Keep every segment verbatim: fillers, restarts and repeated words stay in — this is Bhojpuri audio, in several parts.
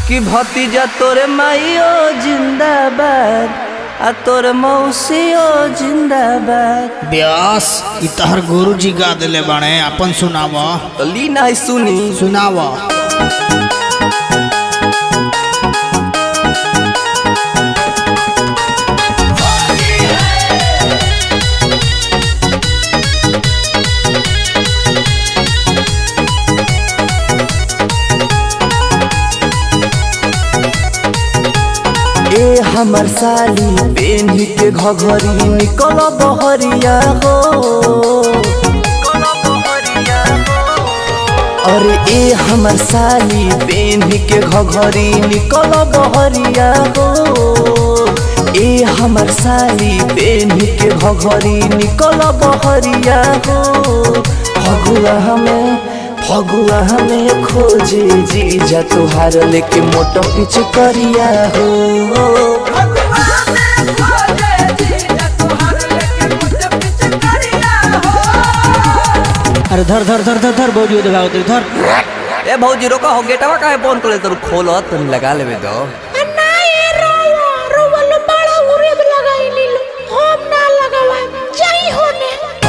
कि भतीजा तोरे माइयो जिंदाबाद आ तोरे मौसियो जिंदाबाद। ब्यास इ तहर गुरु जी गा दिले बाणे, अपन सुनाव। तो ली ना सुनी सुनाव। ए हमर साली पेन्ही के घघरी निकल बहरिया हो। अरे ए हमर साली पेन्ही के घघरी निकल बहरिया हो। ए हमर साली पेन्ही के घघरी निकल बहरिया हो। फगुआ हमें फगुआ हमें खोजे जीजा तुहार लेके मोटो पीछे करिया हो। अरे धर धर धर धर धर भौजी दबाओ तो धर। ए भौजी रोका हो, गेटवा काहे बंद कर ले? खोलो तनी लगा लेबे दो। ना ये रोवा रोवा लो बड़ा उरे भी लगाई लीलो, हम ना लगावा जाई होने।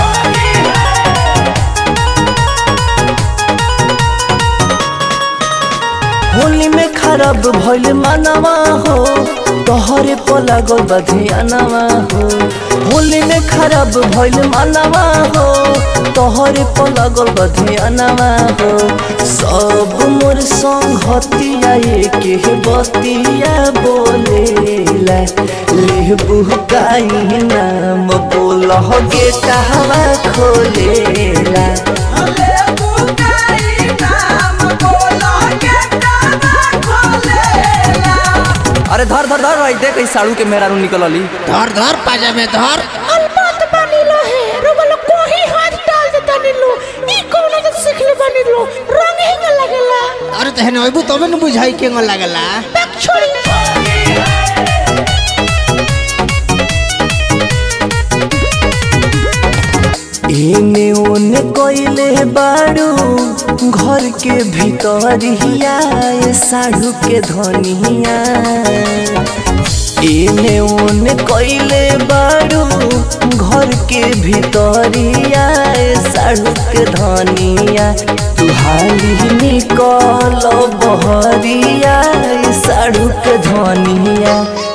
होली में खराब भइल मानवा हो, तोहरे पला गल बधियानवा हो। होली में खराब भइल मानवा हो, तोहरे पला गल बधियानवा हो। सब मोर संगतिया के बतिया बोलेला, लेहबू काई नाम बोलह गेटा हवा खोलेला। अरे धर धर धर आई देख साड़ू के मेहरारू निकलली। धर धर पाजा में धर। अलबत बनी लो है रोवा लो कोही हाथ डाल देता नीलो, ई कोनो तो सिखले बनी लो रंग हेंग लगेला। अरे तहने ओइबू तबे न बुझाई केंग लागला। बैक छोड़ी एने ओने कोइले बाड़ू घर के भीतरिया साढ़ू के धनिया। एने ओने कोइले बाड़ू घर के भीतरिया साढ़ू के धनिया। तुहारी निकल बहरिया साढ़ू के धनिया।